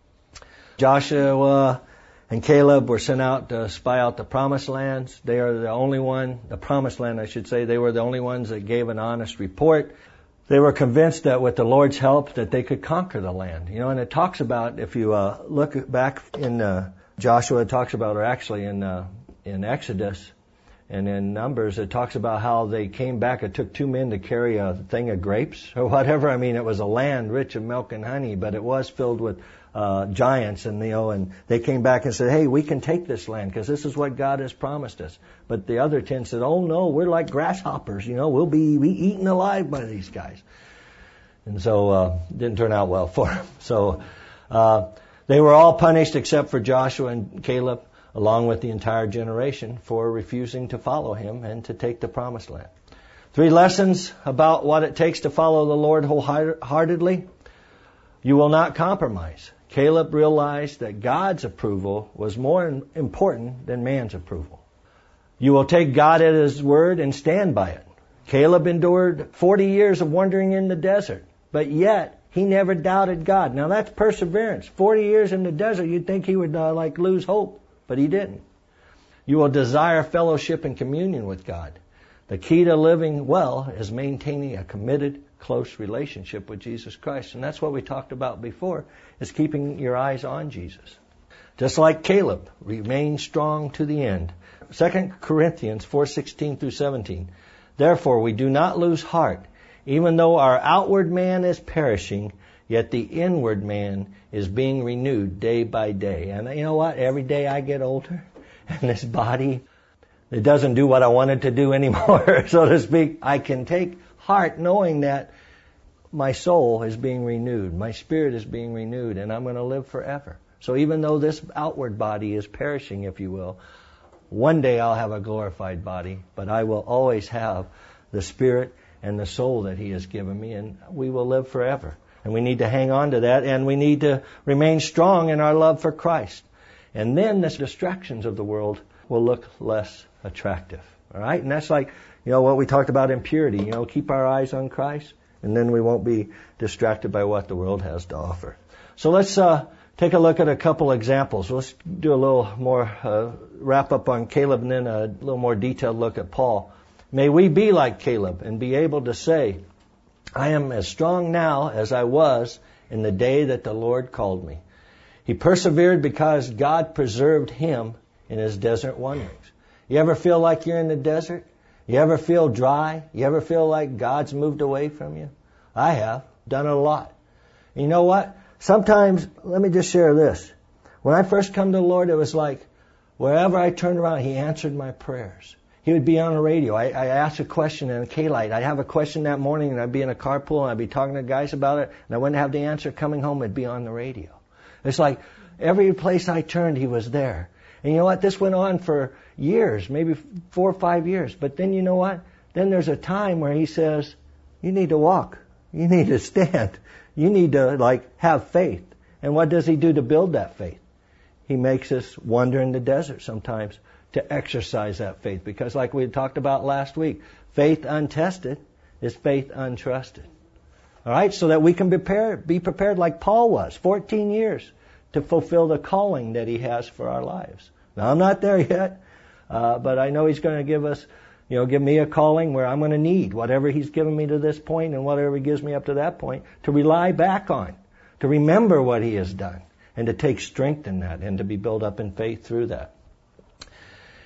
Joshua and Caleb were sent out to spy out the promised lands. They are the only one, the promised land I should say, they were the only ones that gave an honest report. They were convinced that with the Lord's help that they could conquer the land. You know, and it talks about, if you uh, look back in uh, Joshua, it talks about, or actually in uh, in Exodus and in Numbers, it talks about how they came back. It took two men to carry a thing of grapes or whatever. I mean, it was a land rich in milk and honey, but it was filled with uh, giants, and you know, and they came back and said, "Hey, we can take this land because this is what God has promised us." But the other ten said, "Oh no, we're like grasshoppers. You know, we'll be, be eaten alive by these guys." And so uh, it didn't turn out well for them. So uh, they were all punished except for Joshua and Caleb, along with the entire generation, for refusing to follow him and to take the promised land. Three lessons about what it takes to follow the Lord wholeheartedly. You will not compromise. Caleb realized that God's approval was more important than man's approval. You will take God at His word and stand by it. Caleb endured forty years of wandering in the desert, but yet he never doubted God. Now that's perseverance. forty years in the desert, you'd think he would uh, like lose hope. But he didn't. You will desire fellowship and communion with God. The key to living well is maintaining a committed, close relationship with Jesus Christ. And that's what we talked about before, is keeping your eyes on Jesus. Just like Caleb, remain strong to the end. Second Corinthians four sixteen through seventeen. Therefore we do not lose heart, even though our outward man is perishing, yet the inward man is being renewed day by day. And you know what? Every day I get older, and this body, it doesn't do what I want it to do anymore, so to speak. I can take heart knowing that my soul is being renewed, my spirit is being renewed, and I'm going to live forever. So even though this outward body is perishing, if you will, one day I'll have a glorified body, but I will always have the spirit and the soul that He has given me, and we will live forever. And we need to hang on to that, and we need to remain strong in our love for Christ. And then the distractions of the world will look less attractive. All right? And that's like, you know, what we talked about in purity. You know, keep our eyes on Christ, and then we won't be distracted by what the world has to offer. So let's uh, take a look at a couple examples. Let's do a little more uh, wrap up on Caleb, and then a little more detailed look at Paul. May we be like Caleb and be able to say, I am as strong now as I was in the day that the Lord called me. He persevered because God preserved him in his desert wanderings. You ever feel like you're in the desert? You ever feel dry? You ever feel like God's moved away from you? I have. Done it a lot. And you know what? Sometimes, let me just share this. When I first come to the Lord, it was like wherever I turned around, He answered my prayers. He would be on the radio. I, I asked a question in a K-Light. I'd have a question that morning, and I'd be in a carpool, and I'd be talking to guys about it, and I wouldn't have the answer. Coming home, it'd be on the radio. It's like every place I turned, He was there. And you know what? This went on for years, maybe four or five years. But then you know what? Then there's a time where He says, you need to walk. You need to stand. You need to, like, have faith. And what does He do to build that faith? He makes us wander in the desert sometimes to exercise that faith. Because like we talked about last week, faith untested is faith untrusted. All right, so that we can be prepared, be prepared like Paul was, fourteen years, to fulfill the calling that he has for our lives. Now, I'm not there yet, uh, but I know He's going to give us, you know, give me a calling where I'm going to need whatever He's given me to this point and whatever He gives me up to that point to rely back on, to remember what He has done, and to take strength in that, and to be built up in faith through that.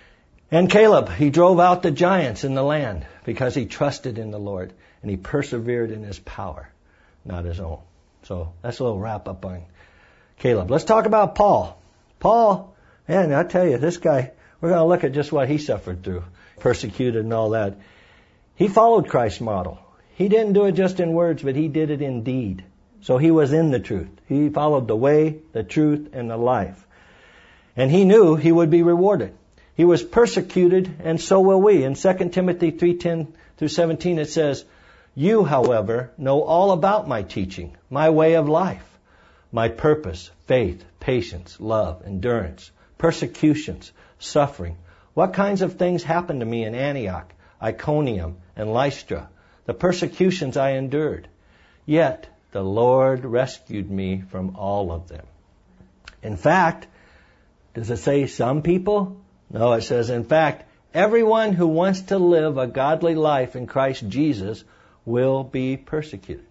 And Caleb, he drove out the giants in the land because he trusted in the Lord and he persevered in his power, not his own. So that's a little wrap up on Caleb. Let's talk about Paul. Paul, man, I tell you, this guy, we're going to look at just what he suffered through, persecuted and all that. He followed Christ's model. He didn't do it just in words, but he did it in deed. So he was in the truth. He followed the way, the truth, and the life. And he knew he would be rewarded. He was persecuted, and so will we. In Second Timothy three ten through seventeen, it says, "You, however, know all about my teaching, my way of life, my purpose, faith, patience, love, endurance, persecutions, suffering. What kinds of things happened to me in Antioch, Iconium, and Lystra, the persecutions I endured. Yet the Lord rescued me from all of them." In fact, does it say some people? No, it says, in fact, everyone who wants to live a godly life in Christ Jesus will be persecuted.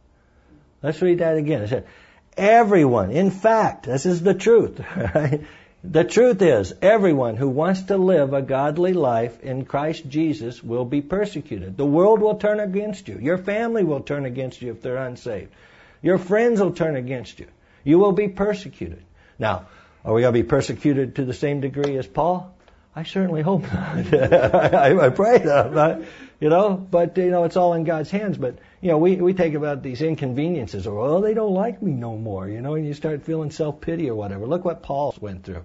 Let's read that again. It said, everyone, in fact, this is the truth. Right? The truth is, everyone who wants to live a godly life in Christ Jesus will be persecuted. The world will turn against you. Your family will turn against you if they're unsaved. Your friends will turn against you. You will be persecuted. Now, are we going to be persecuted to the same degree as Paul? I certainly hope not. I, I pray that I'm not, you know, but, you know, it's all in God's hands. But, you know, we, we take about these inconveniences, or, oh, they don't like me no more, you know, and you start feeling self-pity or whatever. Look what Paul went through.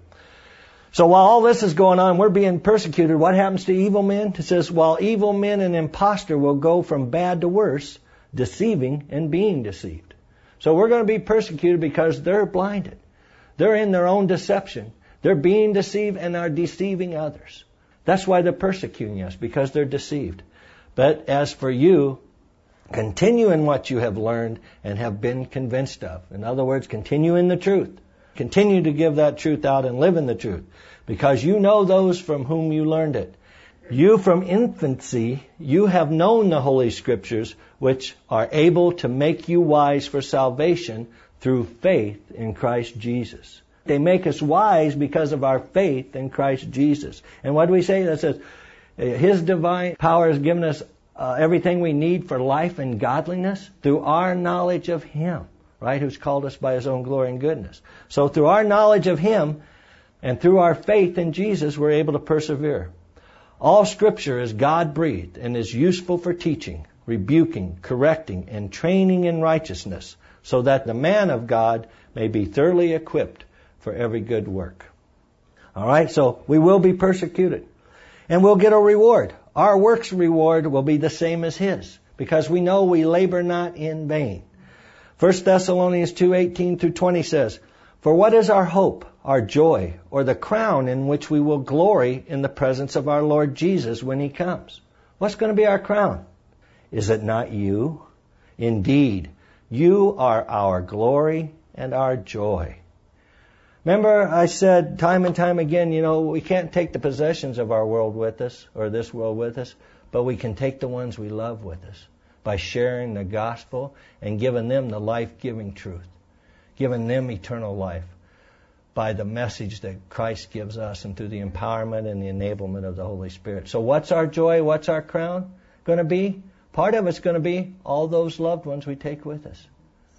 So while all this is going on, we're being persecuted. What happens to evil men? It says, while evil men and impostor will go from bad to worse, deceiving and being deceived. So we're going to be persecuted because they're blinded. They're in their own deception. They're being deceived and are deceiving others. That's why they're persecuting us, because they're deceived. But as for you, continue in what you have learned and have been convinced of. In other words, continue in the truth. Continue to give that truth out and live in the truth, because you know those from whom you learned it. You from infancy, you have known the Holy Scriptures, which are able to make you wise for salvation through faith in Christ Jesus. They make us wise because of our faith in Christ Jesus. And what do we say? That says, His divine power has given us uh, everything we need for life and godliness through our knowledge of Him, right? Who's called us by His own glory and goodness. So through our knowledge of Him and through our faith in Jesus, we're able to persevere. All Scripture is God-breathed and is useful for teaching, rebuking, correcting, and training in righteousness, so that the man of God may be thoroughly equipped for every good work. All right, so we will be persecuted, and we'll get a reward. Our work's reward will be the same as His, because we know we labor not in vain. First Thessalonians two eighteen through twenty says, "For what is our hope, our joy, or the crown in which we will glory in the presence of our Lord Jesus when He comes?" What's going to be our crown? Is it not you? Indeed, you are our glory and our joy. Remember, I said time and time again, you know, we can't take the possessions of our world with us, or this world with us, but we can take the ones we love with us by sharing the gospel and giving them the life-giving truth, giving them eternal life by the message that Christ gives us and through the empowerment and the enablement of the Holy Spirit. So what's our joy? What's our crown going to be? Part of it's going to be all those loved ones we take with us.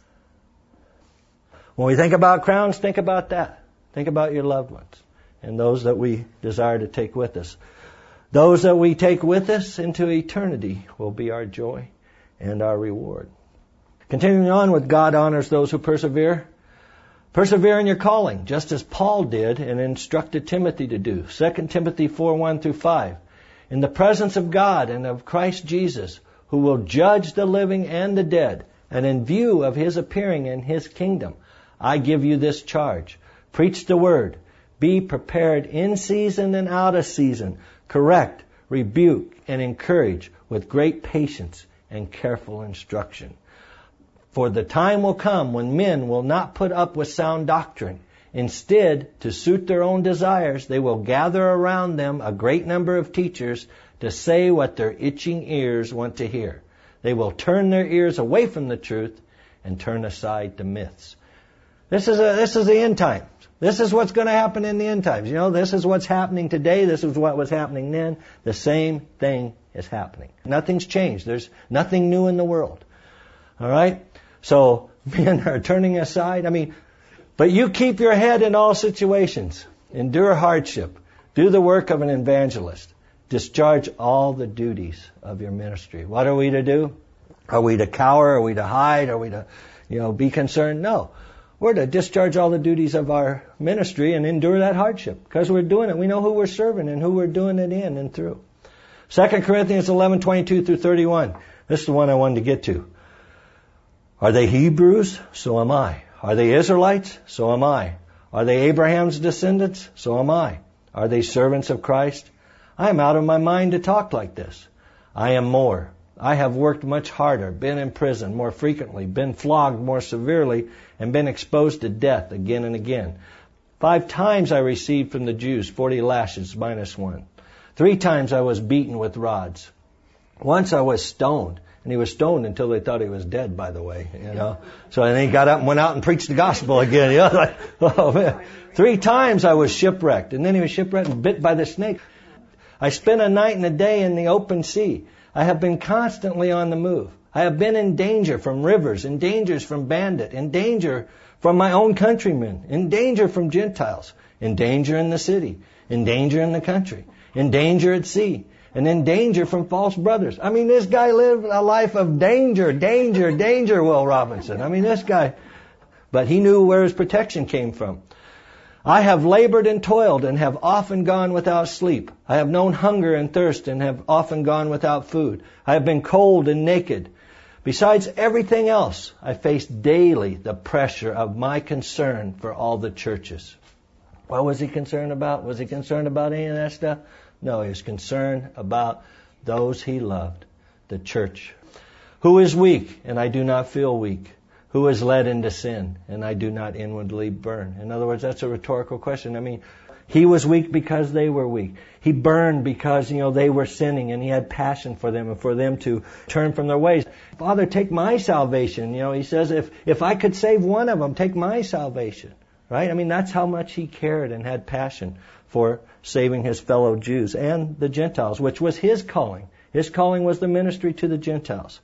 When we think about crowns, think about that. Think about your loved ones and those that we desire to take with us. Those that we take with us into eternity will be our joy and our reward. Continuing on with God honors those who persevere. Persevere in your calling, just as Paul did and instructed Timothy to do. Second Timothy four one through five. In the presence of God and of Christ Jesus, who will judge the living and the dead, and in view of His appearing in His kingdom, I give you this charge. Preach the word. Be prepared in season and out of season. Correct, rebuke, and encourage with great patience and careful instruction. For the time will come when men will not put up with sound doctrine. Instead, to suit their own desires, they will gather around them a great number of teachers to say what their itching ears want to hear. They will turn their ears away from the truth and turn aside to myths. This is a, this is the end times. This is what's going to happen in the end times. You know, this is what's happening today. This is what was happening then. The same thing is happening. Nothing's changed. There's nothing new in the world. All right? So men are turning aside. I mean, but you keep your head in all situations. Endure hardship. Do the work of an evangelist. Discharge all the duties of your ministry. What are we to do? Are we to cower? Are we to hide? Are we to, you know, be concerned? No. We're to discharge all the duties of our ministry and endure that hardship because we're doing it. We know who we're serving and who we're doing it in and through. Second Corinthians eleven twenty-two through thirty-one. This is the one I wanted to get to. Are they Hebrews? So am I. Are they Israelites? So am I. Are they Abraham's descendants? So am I. Are they servants of Christ? I am out of my mind to talk like this. I am more. I have worked much harder, been in prison more frequently, been flogged more severely, and been exposed to death again and again. Five times I received from the Jews forty lashes minus one. Three times I was beaten with rods. Once I was stoned, and he was stoned until they thought he was dead, by the way, you know. So then he got up and went out and preached the gospel again. You know, like, oh man. Three times I was shipwrecked, and then he was shipwrecked and bit by the snake. I spent a night and a day in the open sea. I have been constantly on the move. I have been in danger from rivers, in dangers from bandit, in danger from my own countrymen, in danger from Gentiles, in danger in the city, in danger in the country, in danger at sea, and in danger from false brothers. I mean, this guy lived a life of danger, danger, danger, Will Robinson. I mean, this guy, but he knew where his protection came from. I have labored and toiled and have often gone without sleep. I have known hunger and thirst and have often gone without food. I have been cold and naked. Besides everything else, I face daily the pressure of my concern for all the churches. What was he concerned about? Was he concerned about any of that stuff? No, he was concerned about those he loved, the church. Who is weak, and I do not feel weak? Who is led into sin, and I do not inwardly burn? In other words, that's a rhetorical question. I mean, he was weak because they were weak. He burned because, you know, they were sinning, and he had passion for them and for them to turn from their ways. Father, take my salvation. You know, he says, if, if I could save one of them, take my salvation. Right? I mean, that's how much he cared and had passion for saving his fellow Jews and the Gentiles, which was his calling. His calling was the ministry to the Gentiles.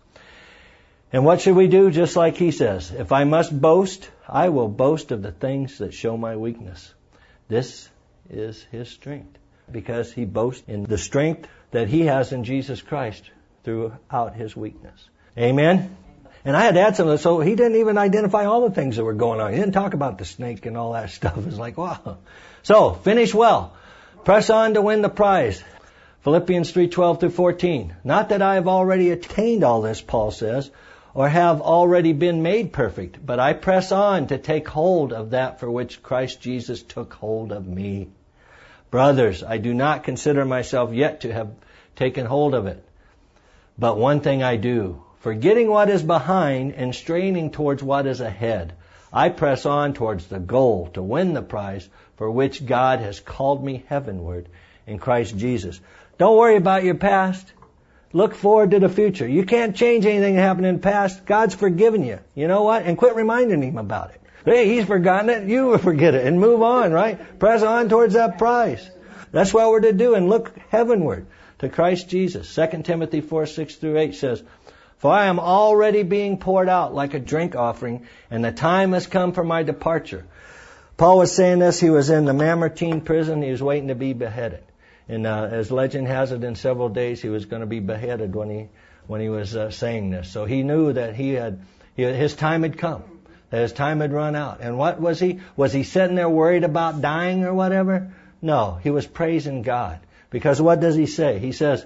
And what should we do? Just like he says, if I must boast, I will boast of the things that show my weakness. This is his strength, because he boasts in the strength that he has in Jesus Christ throughout his weakness. Amen? And I had to add something, so he didn't even identify all the things that were going on. He didn't talk about the snake and all that stuff. It's like, wow. So, finish well. Press on to win the prize. Philippians three twelve through fourteen. Not that I have already attained all this, Paul says, or have already been made perfect, but I press on to take hold of that for which Christ Jesus took hold of me. Brothers, I do not consider myself yet to have taken hold of it. But one thing I do, forgetting what is behind and straining towards what is ahead, I press on towards the goal to win the prize for which God has called me heavenward in Christ Jesus. Don't worry about your past. Look forward to the future. You can't change anything that happened in the past. God's forgiven you. You know what? And quit reminding him about it. Hey, he's forgotten it. You forget it and move on, right? Press on towards that prize. That's what we're to do, and look heavenward to Christ Jesus. Second Timothy four six through eight says, for I am already being poured out like a drink offering, and the time has come for my departure. Paul was saying this. He was in the Mamertine prison. He was waiting to be beheaded. And uh, as legend has it, in several days he was going to be beheaded when he when he was uh, saying this. So he knew that he had he, his time had come, that his time had run out. And what was he? Was he sitting there worried about dying or whatever? No, he was praising God. Because what does he say? He says,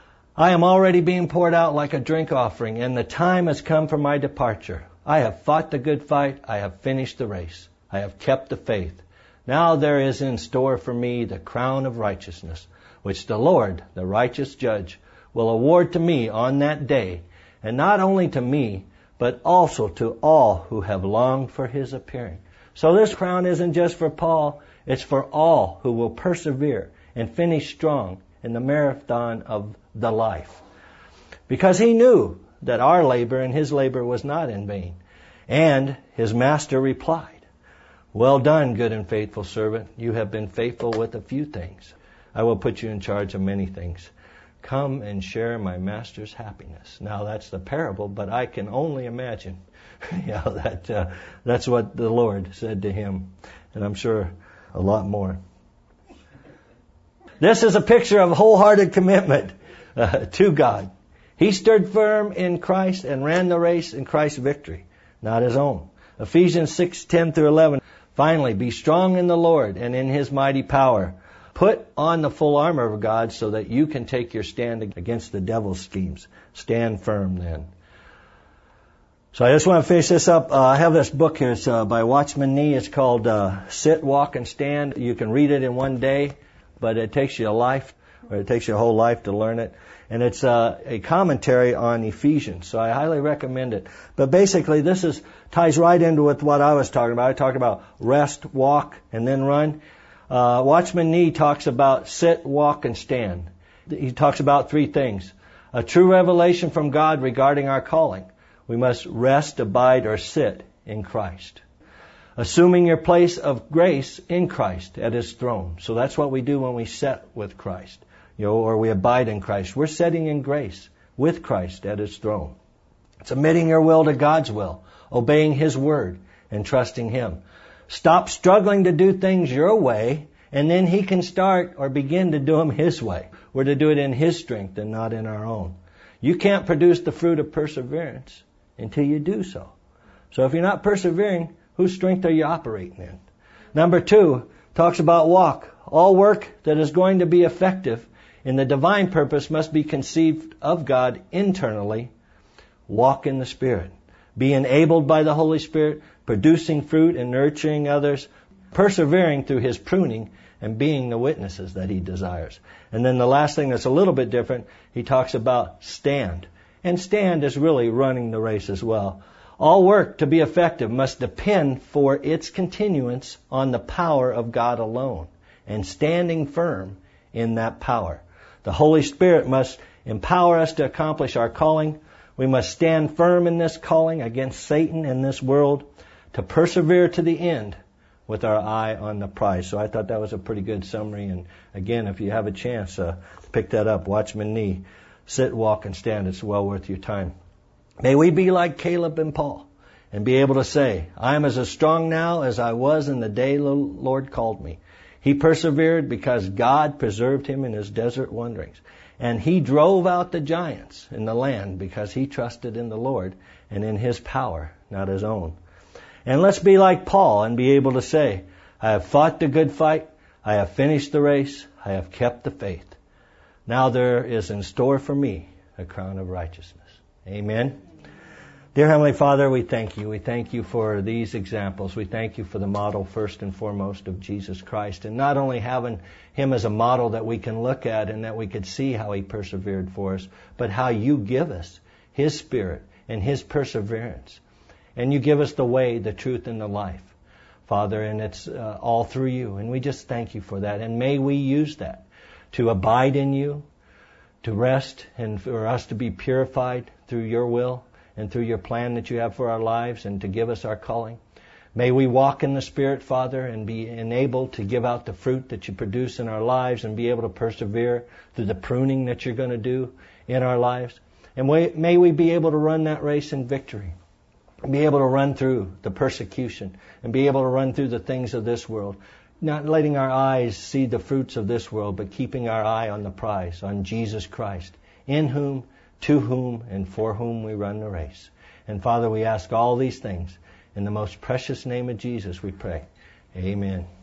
I am already being poured out like a drink offering, and the time has come for my departure. I have fought the good fight. I have finished the race. I have kept the faith. Now there is in store for me the crown of righteousness, which the Lord, the righteous judge, will award to me on that day, and not only to me, but also to all who have longed for his appearing. So this crown isn't just for Paul, it's for all who will persevere and finish strong in the marathon of the life. Because he knew that our labor and his labor was not in vain. And his master replied, Well done, good and faithful servant. You have been faithful with a few things. I will put you in charge of many things. Come and share my master's happiness. Now that's the parable, but I can only imagine yeah, that uh, that's what the Lord said to him. And I'm sure a lot more. This is a picture of wholehearted commitment uh, to God. He stood firm in Christ and ran the race in Christ's victory, not his own. Ephesians six ten through eleven. Finally, be strong in the Lord and in his mighty power. Put on the full armor of God so that you can take your stand against the devil's schemes. Stand firm then. So I just want to finish this up. Uh, I have this book here. It's uh, by Watchman Nee. It's called uh, Sit, Walk, and Stand. You can read it in one day, but it takes you a life, or it takes you a whole life to learn it. And it's uh, a commentary on Ephesians, so I highly recommend it. But basically, this is ties right into with what I was talking about. I talked about rest, walk, and then run. Uh, Watchman Nee talks about sit, walk, and stand. He talks about three things. A true revelation from God regarding our calling. We must rest, abide, or sit in Christ. Assuming your place of grace in Christ at his throne. So that's what we do when we sit with Christ. You know, or we abide in Christ. We're sitting in grace with Christ at his throne. Submitting your will to God's will, obeying his word, and trusting him. Stop struggling to do things your way, and then he can start or begin to do them his way. We're to do it in his strength and not in our own. You can't produce the fruit of perseverance until you do so. So if you're not persevering, whose strength are you operating in? Number two, talks about walk. All work that is going to be effective in the divine purpose must be conceived of God internally. Walk in the Spirit. Be enabled by the Holy Spirit, producing fruit and nurturing others, persevering through his pruning and being the witnesses that he desires. And then the last thing that's a little bit different, he talks about stand. And stand is really running the race as well. All work to be effective must depend for its continuance on the power of God alone and standing firm in that power. The Holy Spirit must empower us to accomplish our calling. We must stand firm in this calling against Satan in this world to persevere to the end with our eye on the prize. So I thought that was a pretty good summary. And again, if you have a chance, uh, pick that up. Watchman Nee. Sit, walk, and stand. It's well worth your time. May we be like Caleb and Paul and be able to say, I am as strong now as I was in the day the Lord called me. He persevered because God preserved him in his desert wanderings. And he drove out the giants in the land because he trusted in the Lord and in his power, not his own. And let's be like Paul and be able to say, I have fought the good fight. I have finished the race. I have kept the faith. Now there is in store for me a crown of righteousness. Amen. Dear Heavenly Father, we thank you. We thank you for these examples. We thank you for the model, first and foremost, of Jesus Christ. And not only having him as a model that we can look at and that we could see how he persevered for us, but how you give us his Spirit and his perseverance. And you give us the way, the truth, and the life, Father, and it's uh, all through you. And we just thank you for that. And may we use that to abide in you, to rest, and for us to be purified through your will and through your plan that you have for our lives and to give us our calling. May we walk in the Spirit, Father, and be enabled to give out the fruit that you produce in our lives and be able to persevere through the pruning that you're going to do in our lives. And may we be able to run that race in victory, be able to run through the persecution and be able to run through the things of this world, not letting our eyes see the fruits of this world, but keeping our eye on the prize, on Jesus Christ, in whom, to whom, and for whom we run the race. And Father, we ask all these things in the most precious name of Jesus, we pray. Amen.